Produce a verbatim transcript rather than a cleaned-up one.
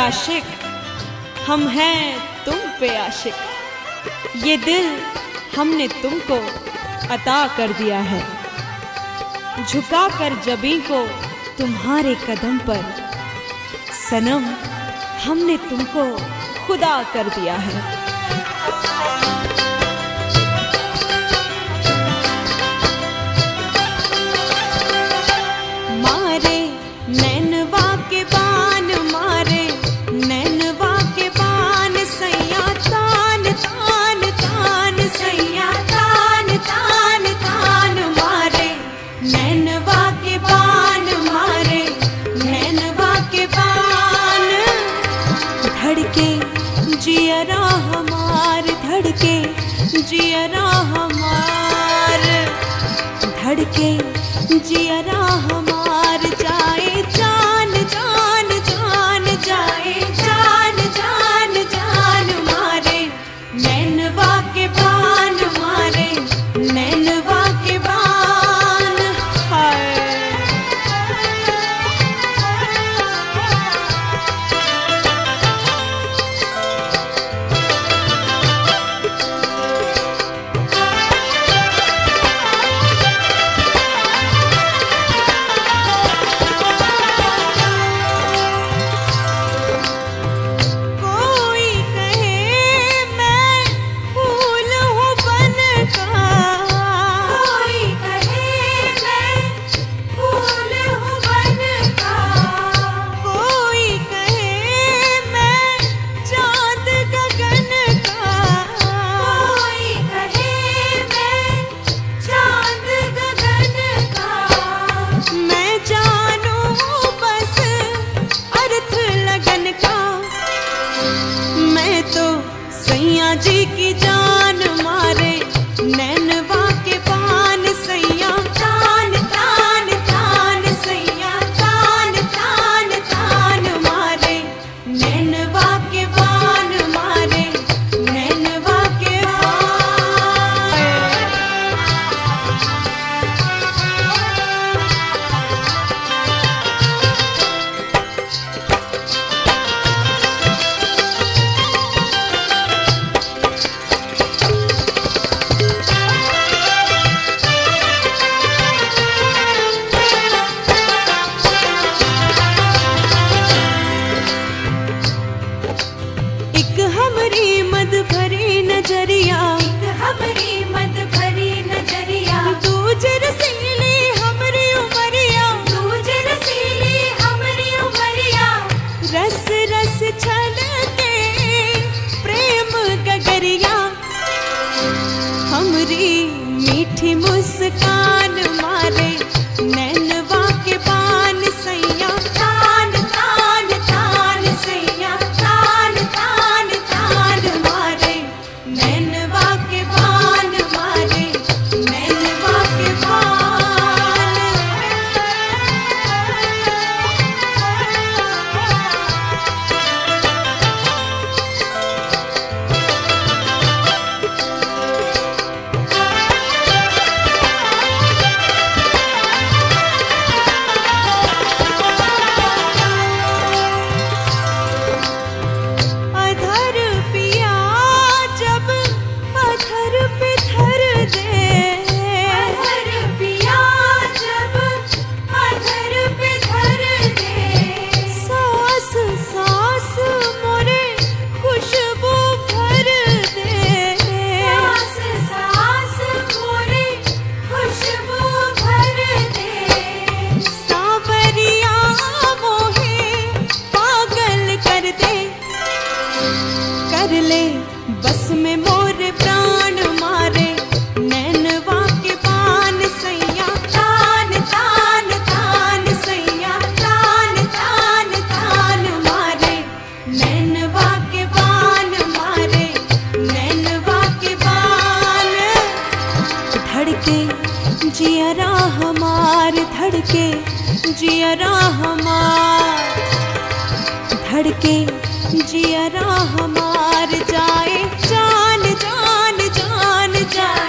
आशिक, हम हैं तुम पे आशिक। ये दिल हमने तुमको अता कर दिया है, झुका कर जबीं को तुम्हारे कदम पर। सनम हमने तुमको खुदा कर दिया है। मारे नैनवा के बान, मारे नैनवा के बान, सैया तान तान तान, सैया तान तान तान। मारे नैनवा के बान, मारे नैनवा के बान। धड़के जियरा हमार, धड़के जियरा हमार, धड़के जियरा हमार। जाए जान जान जान, जाए जान जान जान। मारे नैनवा के बान, मारे नैनवा के बान। हाय सैया जी की जान। मारे नैनवा के पान, सैया तान तान तान, सैया तान तान तान। मारे नैनवा के पान, मारे नैनवा के नजरिया, हमरी मद भरी नजरिया। दूज रसीली हमरी उमरिया, दूज रसीली हमरी उमरिया। रस रस छलके प्रेम गगरिया, हमरी मीठी मुस्कान। मारे नैनवा के बान, सैया तान तान तान, सैया तान तान तान। मारे नैनवा के बान, मारे नैनवा के बान। अधर पिया जब अधर पे धर दे, अधर पिया जब अधर पे धर दे। सांस सांस मोरे खुशबू भर दे, सांस सांस मोरे खुशबू भर दे। सावरिया मोहे पागल कर दे, कर ले बस में मोरे प्राण। मारे नैनवा के पान, सैया तान तान तान, सैया तान तान तान। मारे नैनवा के पान, मारे नैनवा के पान। धड़के जियरा हमार, धड़के जियरा हमार, धड़के जियरा हमार। जाए जान जान जान जान।